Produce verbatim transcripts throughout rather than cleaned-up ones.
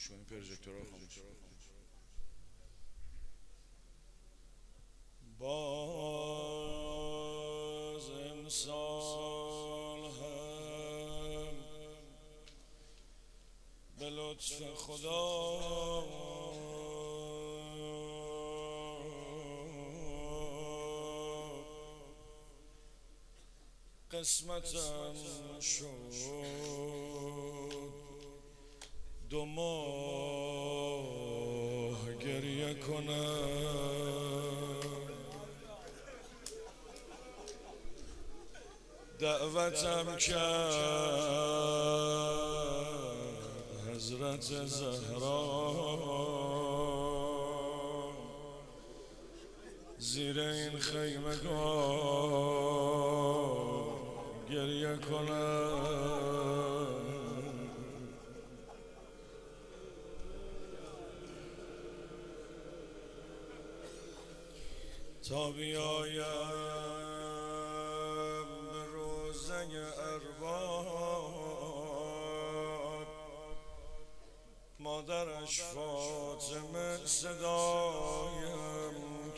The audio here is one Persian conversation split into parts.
کنی پروژکتور رو خاموش. باز امسال هم به لطف خدا قسمتم شد دو ماه گریه کنم. دعوتم کرد حضرت زهرا زیر این خیمگاه گریه کنم. تا بیایم به روزه ارباب مادرش فاطمه صدایم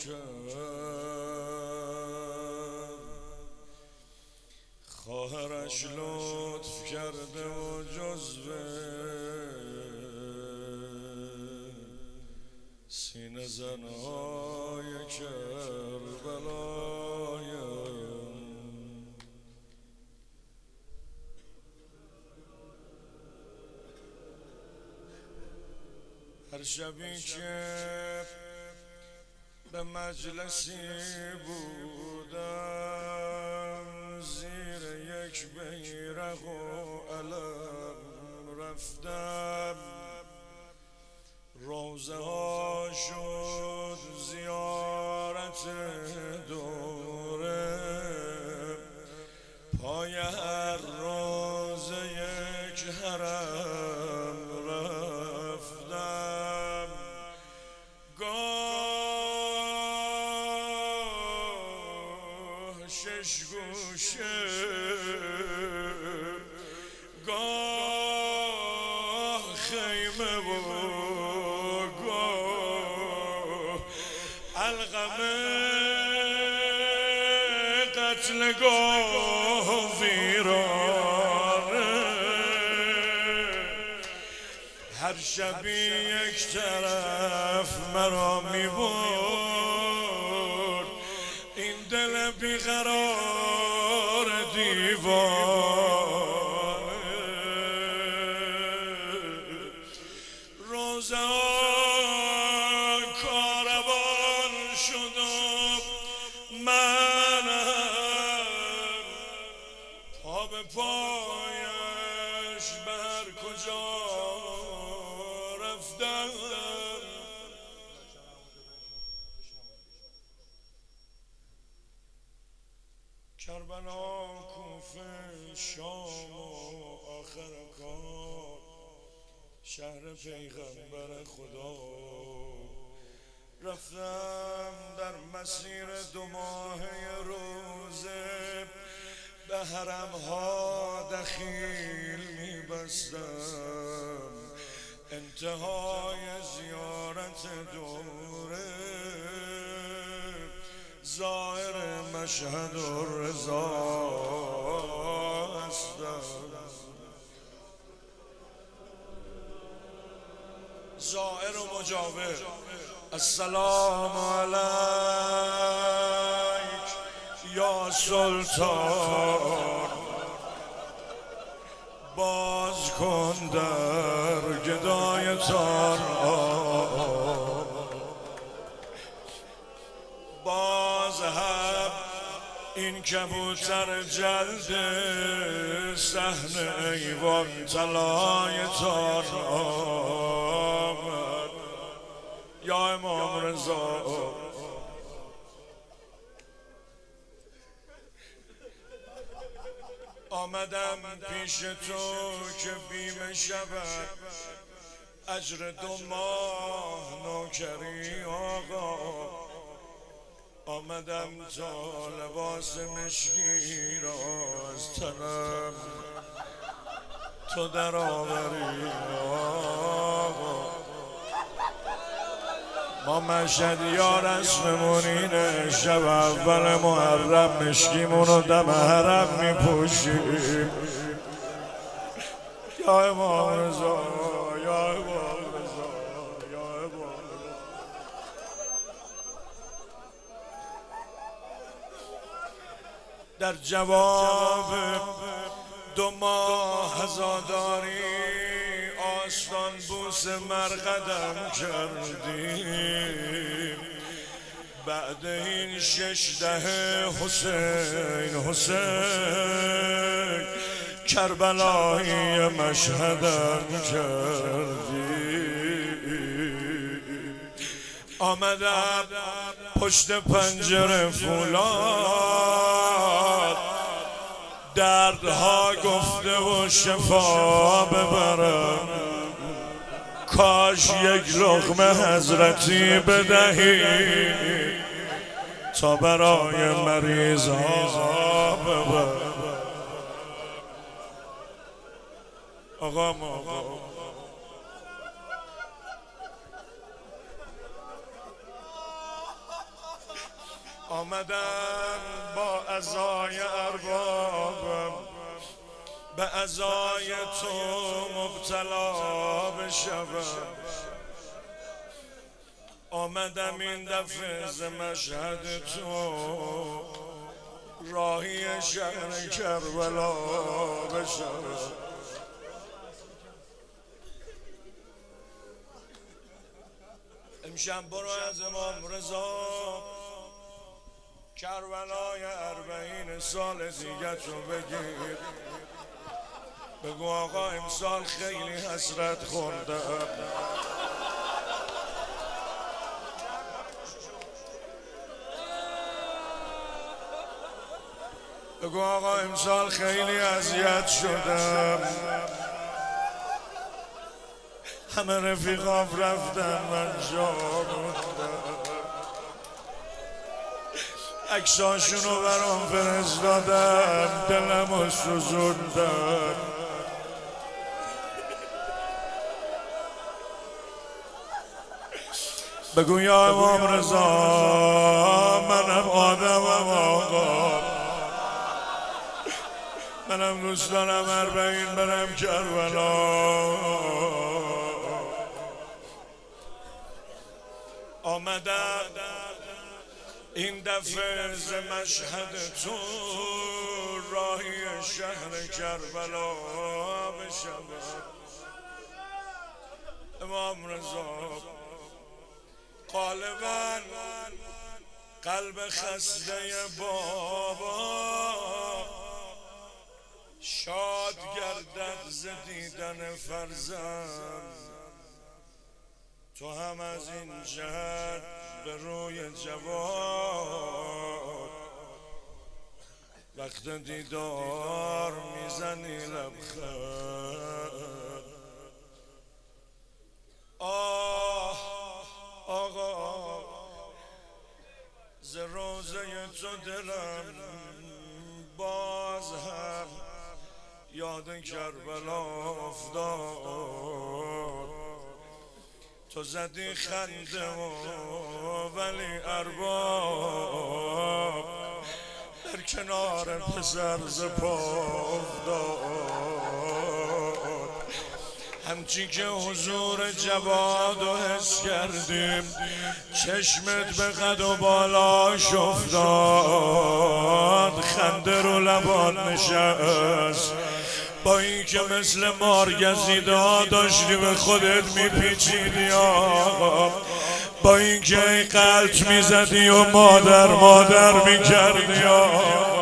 کرد. خواهرش لطف کرده و جزو سینه زنهای کربلایم. هر شبی که به مجلسی بودم زیر یک بیرق و علم رفتم. روزه ها شد زیارت دوره پای هر روزه یک حرم رفتم. گاه شش گوشه گاه خیمه بود علقمه قتلگاه ویرانه. هر شبی یک طرف مرا میبرد این دل بیقرار دیوانه. روزه منم پا به پایش بر کجا رفتم. کربلا، کوفه، شام و آخر کار شهر پیغمبر خدا. رفتم در مسیر دو ماهه روزه به حرمها دخیل میبستم. انتهای زیارت دوره زائر مشهد الرضا هستم. زائر و مجاور السلام علیک یا سلطان. باز کن در گدایتان باز هم این کبوتر جلد صحن ایوان طلایتان آمد. یا امام رضا آمدم پیش تو که بیمه شود اجر دو ماه نوکری آقا. آمدم تا لباس مشکی را از تنم تو در آوری آقا. ما مشهد یا رسممون اینه، شب اول محرم مشکیمونو دم حرم میپوشیم. یا امام رضا، یا امام رضا، یا امام رضا. در جواب دو ماه عزاداری آستان بوس مرقدم کردیم. بعد این شش دهه حسین حسین کربلایی مشهدم کردیم. آمدم پشت پنجره فولاد، دردها گفته و شفا ببرم. کاش یک لقمه حضرتی بدهی تا برای مریض ها ببرم. آقا آقا آمدن با عزای اربابم به عزای تو مبتلا بشوم. آمدم این دفعه ز مشهد تو راهی شهر کربلا بشوم. امشب برو از امام رضا کربلای اربعین سال دیگه تو بگیر. بگو آقا امسال خیلی حسرت خوردم. بگو آقا امسال خیلی اذیت شدم. همه رفیقام رفتن من جا موندم. عکساشونو برام فرستادن دلمو سوزوندن. بگو یا امام رضا منم آدمم آقا، منم دوست دارم اربعین برم کربلا. آمدم این دفعه ز مشهد تو راهی شهر کربلا بشم. امام رضا غالباً قلب خسته بابا شاد گردد ز دیدن فرزند. تو هم از این جهت به روی جواد وقت دیدار میزنی لبخند. آه آقا ز روزه تو دلم باز هم یاد کربلا افتاد. تو زدی خنده و ولی ارباب در کنار پسر ز پا افتاد. همچی که حضور جواد و حس کردیم چشمت به قد و بالاش افتاد. خنده رو لبات نشست با این که مثل مارگزیده داشتی به خودت میپیچیدی آقا. با این که ای قلط میزدی و مادر مادر میکردی آقا.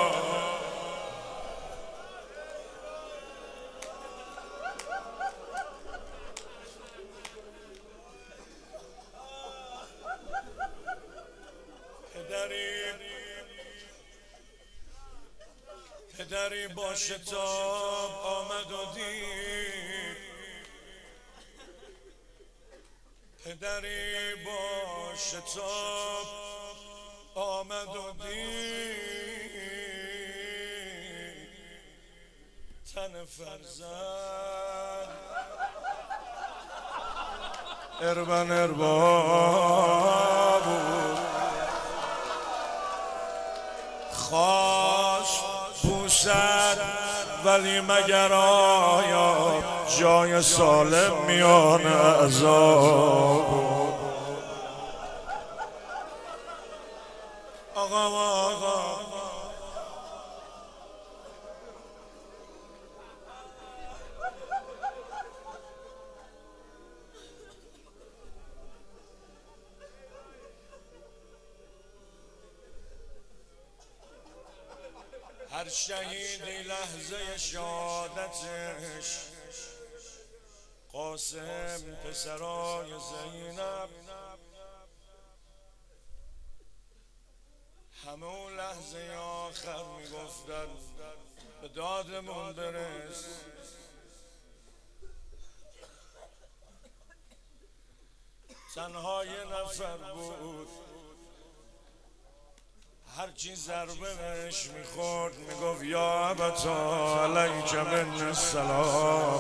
پدری با شتاب آمد و دید، پدری با شتاب آمد و دید تن فرزند. اربن ارباب خواست بوسد ولی مگر آیا جای سالم میان عذاب آقا آقا هر شهیدی لحظه شهادتش قاسم پسرای زینب همه اون لحظه آخر میگفتن به دادمون برس تنها یه نفر بود هرچی ضربه بهش میخورد میگفت یا ابتا علیک من السلام.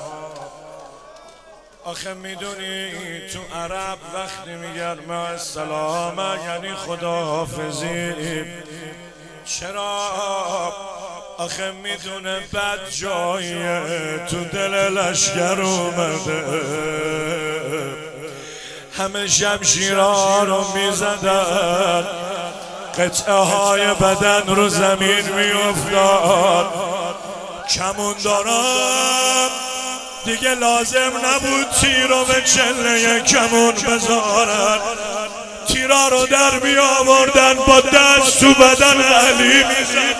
آخه میدونی تو عرب وقتی میگن ما السلام یعنی خداحافظی. چرا؟ آخه میدونه بد جاییه تو دل لشکر اومده همه شمشیرها رو میزدن قطعه های بدن رو زمین می افتاد. کمونداران دیگه لازم نبود تیر رو به چله کمون بذارن، تیرا رو در می آوردن با دست تو بدن علی می زدن.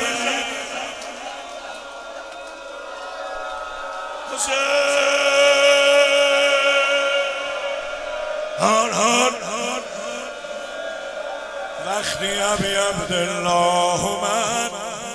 هان هان وقتی ابی عبدالله اومد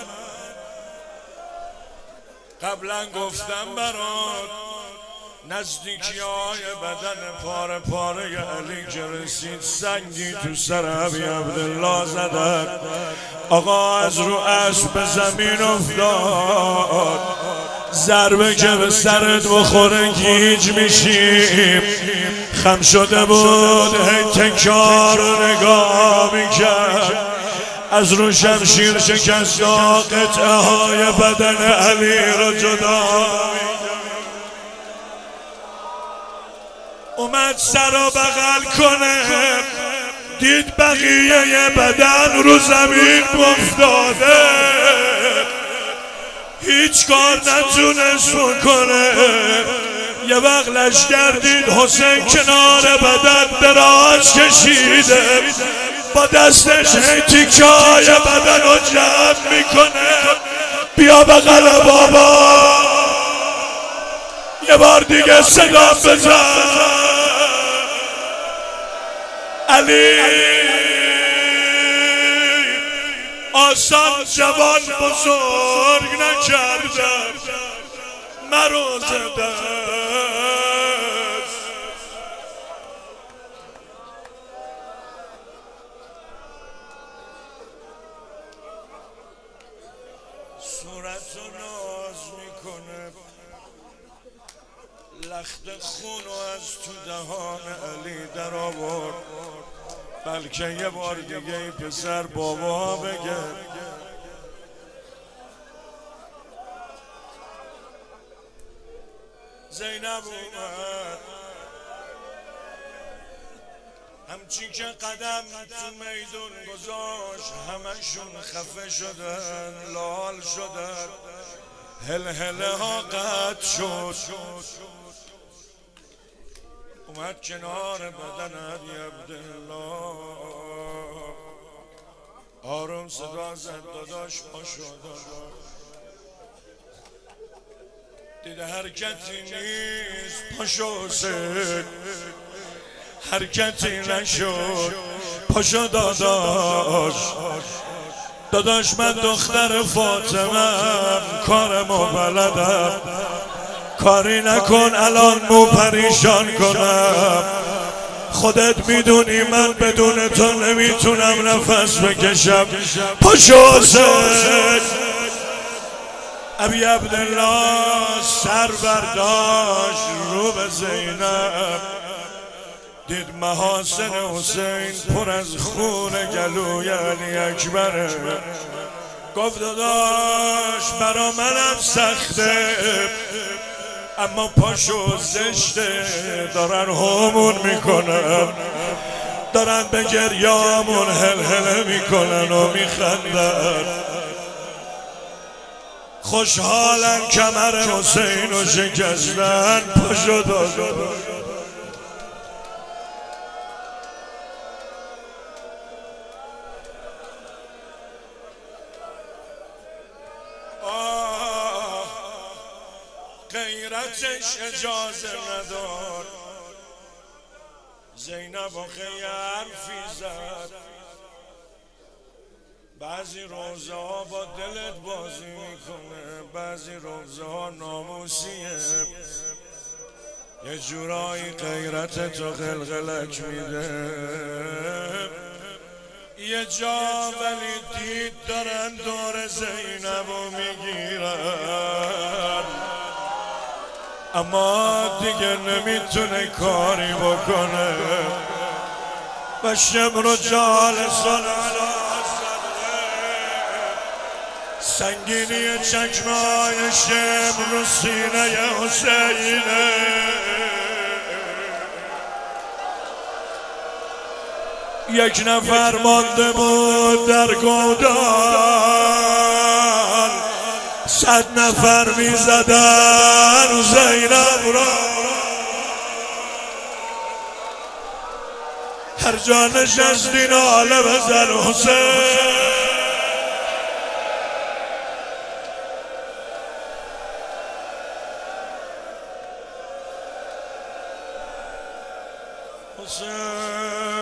قبلا گفتم برات نزدیکی های بدن پاره پاره علی که رسید سنگی تو سر ابی عبدالله زدن. آقا از رو اسب به زمین افتاد. ضربه که به سرت بخوره گیج میشیم. خم شده بود هی تکار رو نگاه میکرد. از رو شمشیر شکستا قطعه های بدن علی رو جدا اومد سر رو بغل کنه دید بقیه بدن رو زمین افتاده هیچ کار نتونست بکنه. یه وقت لشکر دید حسین کنار بدن دراز کشیده با دستش هی تیکای بدن رو جمع میکنه. بیا بغل بابا یه بار دیگه صدا بزن. علی آسان جوان بزرگ نکردم مرو زده صورت رو ناز میکنه لخت خون رو از تو دهان علی در آورد. بلکه یه بار دیگه این پسر بابا بگه. زینب اومد همچین که قدم تو میدون گذاشت همشون خفه شدن لال شدن هل هله ها قطع شد. اومد کنار بدن ابی عبدالله آروم صدا زد داداش پاشو داداش. دیده حرکتی نیست پاشو حسین حرکتی نشد پاشو داداش. داداش من دختر فاطمه کارمو بلدم کاری نکن الان مو پریشان کنم. خودت میدونی من بدون تو نمیتونم نفس بکشم. پاشو حسین. ابی عبدالله سر برداشت رو به زینب دید محاسن حسین پر از خون گلوی علی اکبره. گفت داداش برا منم سخته اما پاشو زشته، دارن همون میکنن، دارن به گریامون هلهله میکنن و میخندن. خوشحالن کمر حسین و شکستن. پاشو داداش غیرتش اجازه ندار. زینب و خیلی حرفی زد. بعضی روزه ها با دلت بازی میکنه، بعضی روزه ها ناموسیه، یه جورایی غیرت تو قلقلک میده. یه جا ولی دید دارن دور زینبو میگیرن اما دیگه نمیتونه کاری بکنه و شمر و جالسان سنگینی چشمای شمر و سینه حسینه. یک نفر مانده بود در گودال، صد نفر می زدن زینب را. هر جا نشستی ناله بزن حسین. حسین